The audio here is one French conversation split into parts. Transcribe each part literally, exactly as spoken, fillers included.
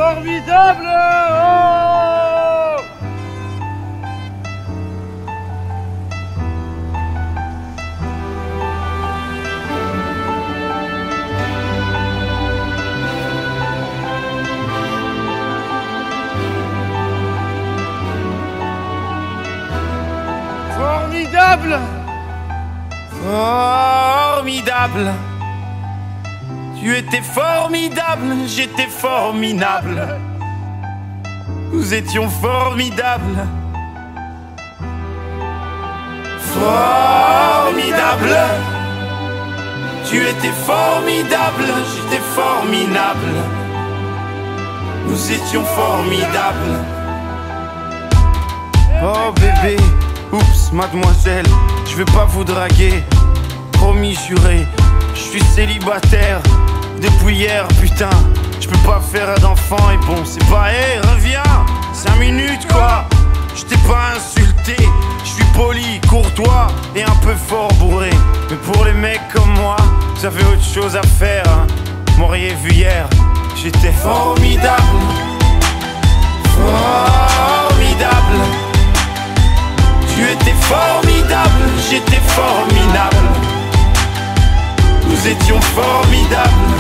Formidable. Oh Formidable. Formidable. Tu étais formidable, j'étais formidable. Nous étions formidables. Formidable. Tu étais formidable, j'étais formidable. Nous étions formidables. Oh bébé, oups, mademoiselle, je vais pas vous draguer. Promis, juré, je suis célibataire depuis hier, putain. Je peux pas faire d'enfant et bon, c'est pas, hé, hey, reviens, cinq minutes quoi. Je t'ai pas insulté, je suis poli, courtois et un peu fort bourré. Mais pour les mecs comme moi, vous avez autre chose à faire, hein. M'auriez vu hier, j'étais formidable. Formidable. Tu étais formidable, j'étais formidable. Nous étions formidables.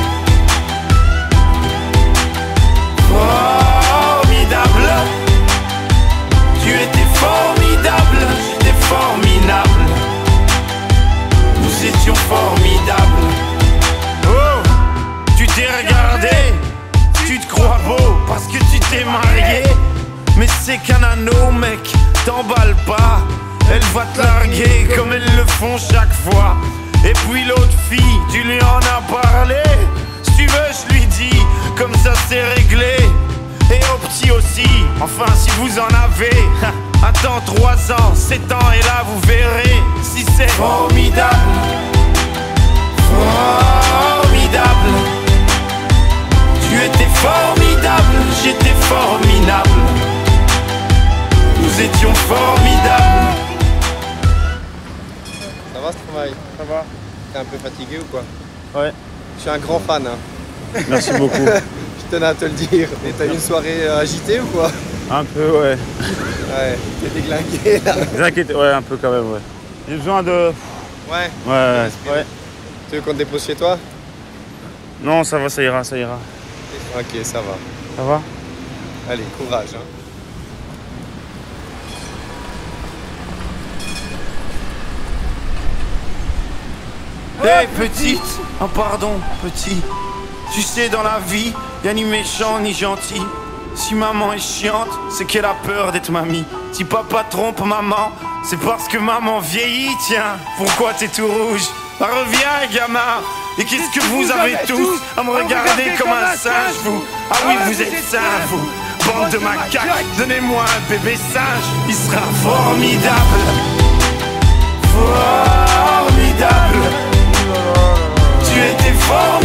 Formidable. Tu étais formidable, j'étais formidable. Nous étions formidables. Oh, tu t'es regardé, tu te crois beau parce que tu t'es marié. Mais c'est qu'un anneau, mec, t'emballe pas. Elle va te larguer comme elles le font chaque fois. Et puis l'autre fille, tu lui en as parlé. Si tu veux, je lui dis, comme ça c'est réglé. Et au petit aussi, enfin si vous en avez. Attends trois ans, sept ans et là vous verrez si c'est formidable. Formidable. Tu étais formidable, j'étais formidable. Nous étions formidables. Ça va ce travail? Ça va. T'es un peu fatigué ou quoi? Ouais. Je suis un grand fan. Hein. Merci beaucoup. Je tenais à te le dire. Et t'as eu une soirée euh, agitée ou quoi? Un peu, ouais. Ouais, t'es déglingué là. T'inquiète, ouais, un peu quand même, ouais. J'ai besoin de... Ouais. Ouais, ouais. Tu veux qu'on te dépose chez toi? Non, ça va, ça ira, ça ira. Ok, ça va. Ça va? Allez, courage. Hein. Hé hey, petite, oh pardon petit. Tu sais dans la vie, y'a ni méchant ni gentil. Si maman est chiante, c'est qu'elle a peur d'être mamie. Si papa trompe maman, c'est parce que maman vieillit. Tiens, pourquoi t'es tout rouge? Bah, reviens gamin. Et qu'est-ce que vous avez tous à me regarder comme un singe vous? Ah oui vous êtes singes vous. Bande de macaques, donnez-moi un bébé singe. Il sera formidable. Formidable. Tu étais formidable.